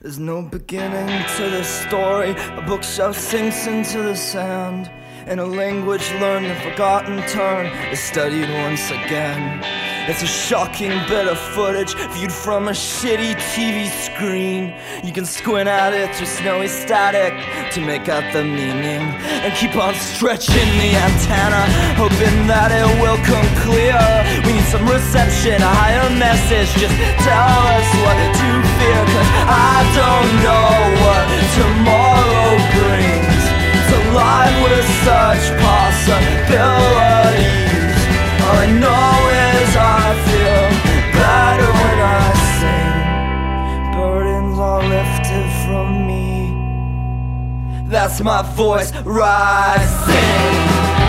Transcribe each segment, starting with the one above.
There's no beginning to this story. A bookshelf sinks into the sand, and a language learned and forgotten turn is studied once again. It's a shocking bit of footage viewed from a shitty TV screen. You can squint at it through snowy static to make out the meaning, and keep on stretching the antenna, hoping that it will come clear. We need some reception, a higher message. Just tell us what to fear, 'cause I don't know what tomorrow brings. It's alive with such possibilities. All I know is I feel better when I sing. Burdens are lifted from me. That's my voice rising.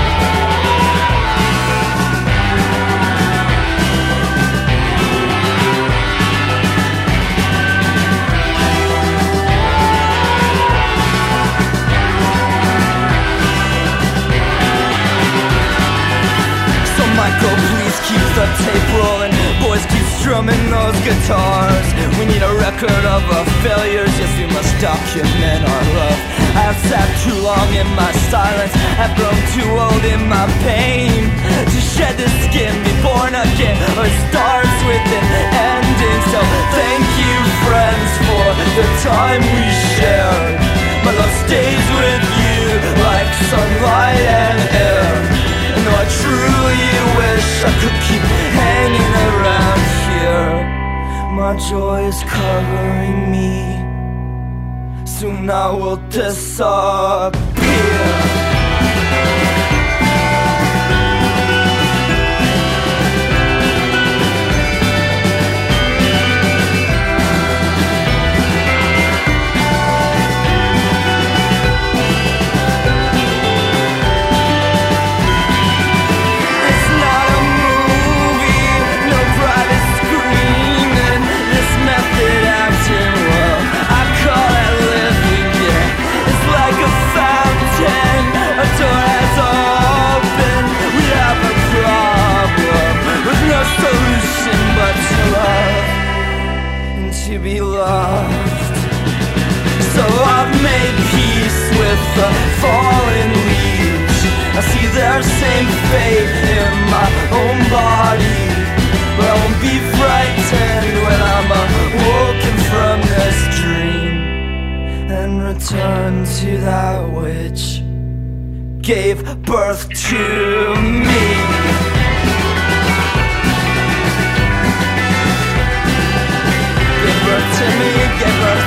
Michael, please keep the tape rolling. Boys, keep strumming those guitars. We need a record of our failures. Yes, we must document our love. I have sat too long in my silence. I've grown too old in my pain to shed the skin, be born again. Oh, it starts with an ending. So thank you, friends, for the time we shared. My love stays with you like sunlight and air. And though I truly wish I could keep hanging around here, my joy is covering me. Soon I will disappear. To be loved. So I've made peace with the fallen leaves. I see their same fate in my own body, but I won't be frightened when I'm awoken from this dream and return to that which gave birth to me. Give birth to me, give birth